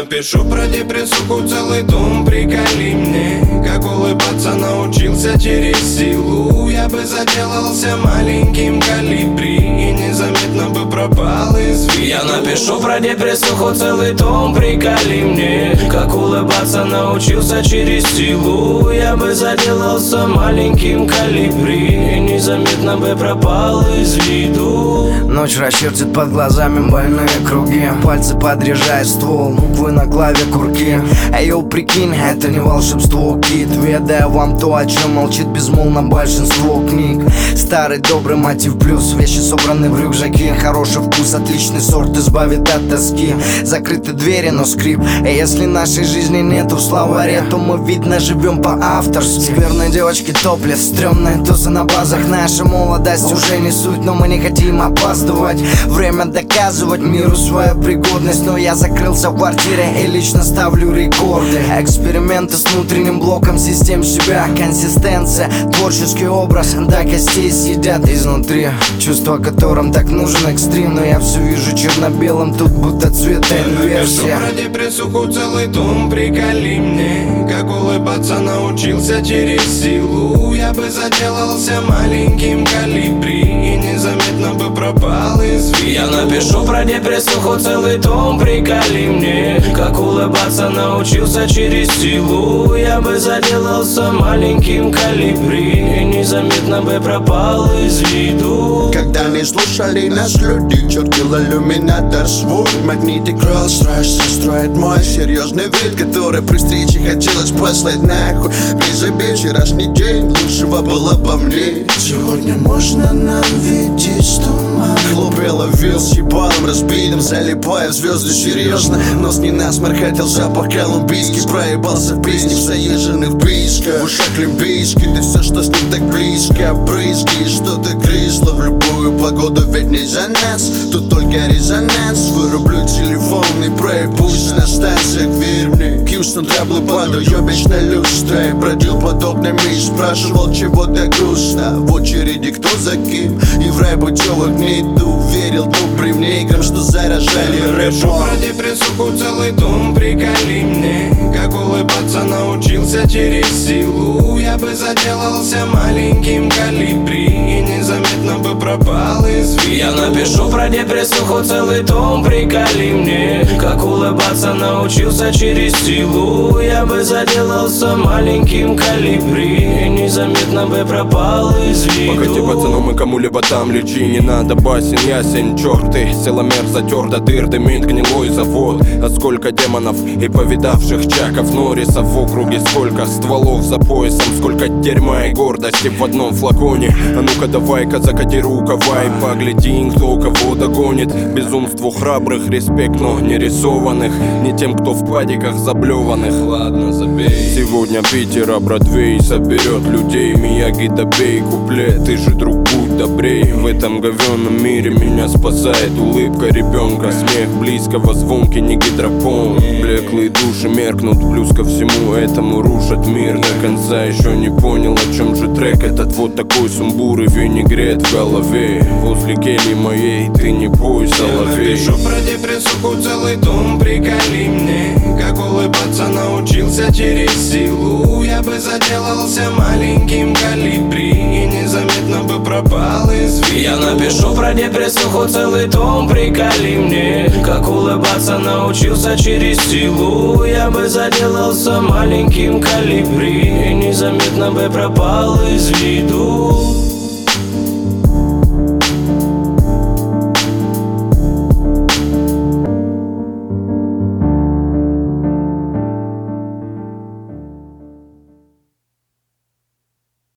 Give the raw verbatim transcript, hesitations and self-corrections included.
напишу про депрессуху целый том. Приколи мне, как улыбаться научился через силу. Я бы заделался маленьким колибри и незаметно бы пропал из виду. Я напишу про депрессуху целый том. Приколи мне, как улыбаться научился через силу. Я бы заделался маленьким колибри и незаметно бы пропал из виду. Ночь расчертит под глазами больные круги, пальцы подрежают ствол, буквы на клавикурке. Эй, йоу, прикинь, это не волшебство, кит. Ведаю вам то, о чем молчит безмолвно большинство книг. Старый добрый мотив плюс, вещи собраны в рюкзаке. Хороший вкус, отличный сорт, избавит от тоски. Закрыты двери, но скрип. И если нашей жизни нету в словаре, то мы, видно, живем по-авторски. Скверные девочки топлят, стрёмные тузы на базах. Наша молодость уже не суть, но мы не хотим опаздывать. Время доказывать миру свою пригодность. Но я закрылся в квартире и лично ставлю рекорды. Эксперименты с внутренним блоком систем себя. Консистенция, творческий образ до костей съедят изнутри. Чувство, которым так нужен экстрим. Но я все вижу черно-белым, тут будто цвета инверсия. Про депрессуху целый том. Приколи мне, как улыбаться научился через силу. Я бы заделался маленьким колибри и незаметно бы пропал из виду. Я напишу про депрессуху целый том. Приколи мне, как улыбаться научился через силу. Я бы заделался маленьким колибри и незаметно бы пропал из виду. Когда не слушали нас люди, чертил иллюминатор свой. Магнитик Rolls-Royce строит мой серьезный вид, который при встрече хотелось послать нахуй. Призови вчерашний день, лучшего было по мне. Сегодня можно нам видеть туман. Клуб я ловил с ебалом разбитым, залипая в звезды серьезно. Нос не насморк, хотел запах колумбийский. Проебался в песне, заезженный в бишко. В ушах лимбийский, да все, что с ним так близко. Брызги, что-то крысло в любую погоду, ведь не за нас. Тут только резонанс. Вырублю телефон и проебусь на станциях, верь мне. Хьюстон, траблы падаю, вечно люстра. И бродил под окнами и спрашивал, чего так грустно. В очереди кто за кем, и в рай путевок не иду. Верил то при мне играм, что заражали рэпом. Про депрессуху целый том. Приколи мне, как улыбаться научился через силу. Я бы заделался маленьким колибри и незаметно бы пропал из виду. Я напишу про депрессуху целый том. Приколи мне, как улыбаться научился через силу. Я бы заделался маленьким колибри и незаметно бы пропал из виду. Погоди, пацану, мы кому-либо там лечи. Не надо басен, ясен, черт ты. Силомер затер до дыр, дымит гнилой завод. А сколько демонов и повидавших чаков Норриса в округе. Сколько стволов за поясом, сколько дерьма и гордости в одном флаконе. А ну-ка давай-ка закати рукава и погляди, кто кого догонит. Безумству храбрых респект, но не рисованных. Не тем, кто в падиках заблеванных. Ладно, забей. Сегодня Питер, а Бродвей соберет людей. Мияги, добей куплет, ты же друг, будь добрей. В этом говенном мире меня спасает улыбка ребенка. Смех близкого, звонкий, не гидропон. Блеклые души меркнут, плюс ко всему этому рушат мир. До конца еще не понял, о чем же трек этот. Вот такой сумбур и винегрет в голове. Возле кельи моей ты не бой, соловей. Я напишу про депрессуху целый том. Приколи мне, как улыбаться научился через силу. Я бы заделался маленьким колибри и незаметно бы пропал из виду. Я напишу про депрессуху целый том. Приколи мне, как улыбаться научился через силу. Я бы заделался маленьким колибри и незаметно бы пропал из виду.